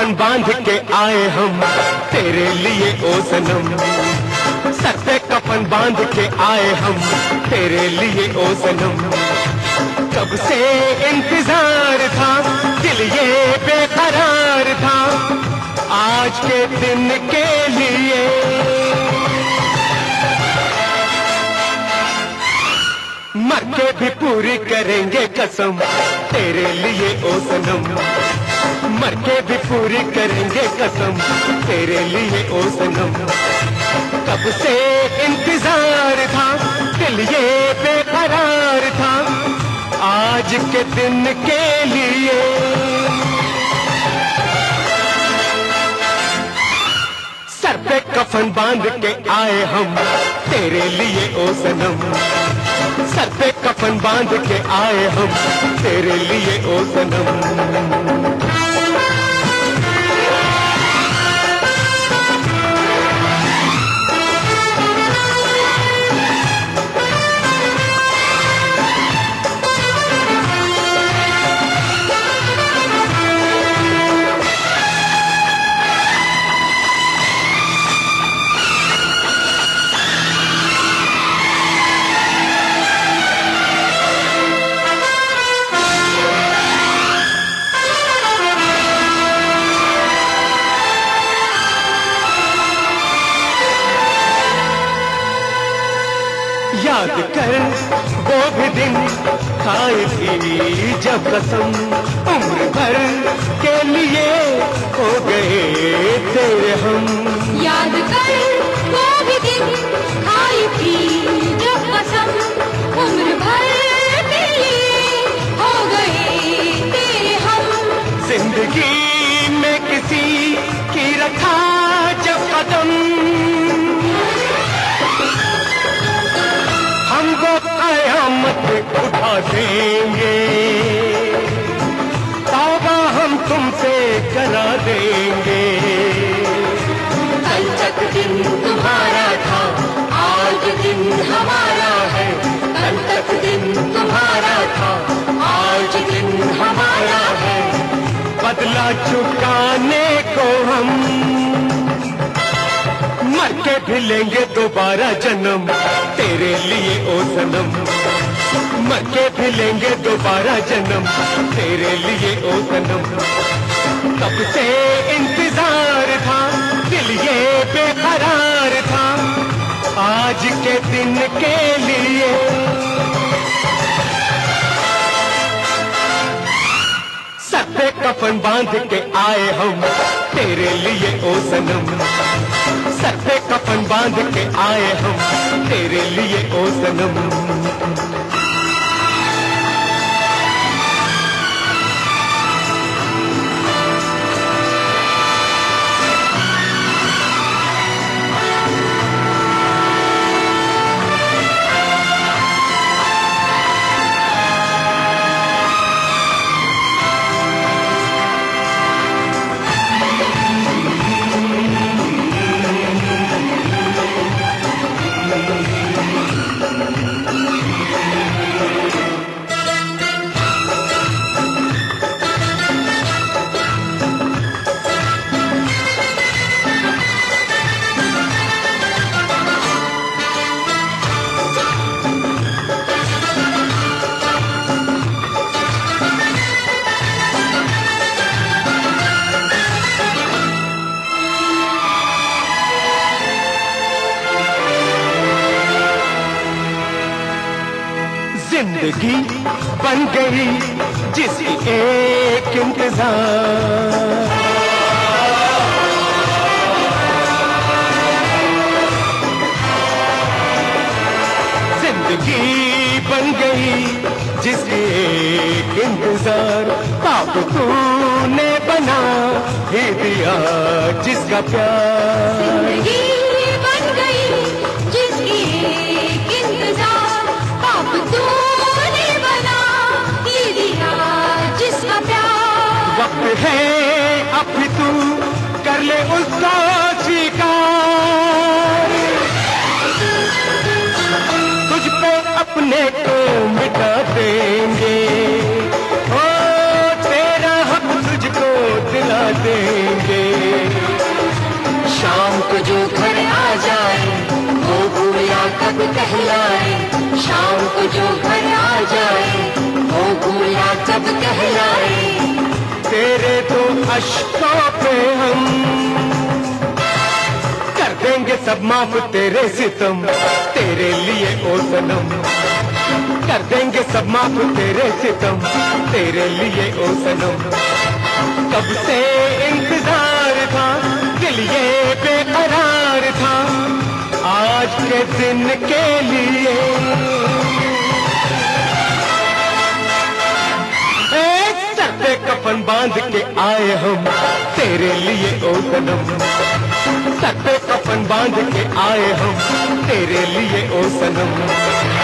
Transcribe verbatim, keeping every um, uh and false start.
कफन बांध के आए हम तेरे लिए ओ सनम, सर पे कफन बांध के आए हम तेरे लिए ओ सनम। कब से इंतजार था, दिल ये बेकरार था आज के दिन के लिए। मर के भी पूरी करेंगे कसम तेरे लिए ओ सनम, मर के भी पूरी करेंगे कसम तेरे लिए ओ सनम। कब से इंतजार था, दिल ये बेकरार था आज के दिन के लिए। सर पे कफन बांध के आए हम तेरे लिए ओ सनम, सर पे कफन बांध के आए हम तेरे लिए ओ सनम। याद कर वो भी दिन खाई थी जब कसम, उम्र भर के लिए हो गए तेरे हम। याद कर वो भी दिन खाई थी जब कसम, उम्र भर के लिए हो गए तेरे हम। जिंदगी में किसी की रखा जब कदम, हमको कयामत उठा देंगे, तौबा हम तुमसे करा देंगे। कल तक दिन तुम्हारा था, आज दिन हमारा है। कल तक दिन तुम्हारा था, आज दिन हमारा है। बदला चुकाने को हम मर के भी लेंगे दोबारा जन्म तेरे लिए ओ सनम, मर के भी लेंगे दोबारा जन्म तेरे लिए ओ सनम। कब से इंतजार था, दिल ये बेकरार था आज के दिन के लिए। सर पे कफन बांध के आए हम तेरे लिए ओ सनम, सर पे कफन बांध के आए हम तेरे लिए ओ सनम। जिंदगी बन गई जिसकी एक इंतजार, जिंदगी बन गई जिसकी एक इंतजार। पाप तूने बना ही दिया जिसका प्यार। जिंदगी बन गई जिसकी एक इंतजार, पाप तूने बना ही दिया जिसका प्यार। वक्त है अब तू कर ले उसका स्वीकार, तुझ पे अपने को मिटा देंगे, ओ तेरा हक तुझको दिला देंगे। मत कहलाए, शाम को जो घर आ जाए वो भूला कब कहलाए। तेरे तो अश्कों पे हम कर देंगे सब माफ, तेरे सितम तेरे लिए ओ सनम। कर देंगे सब माफ तेरे सितम तेरे लिए ओ सनम। कब से इंतजार था, दिल ये बेकरार था, आज के दिन के लिए। एक सर पे कफन बांध के आए हम तेरे लिए ओ सनम। सर पे कफन बांध के आए हम तेरे लिए ओ सनम।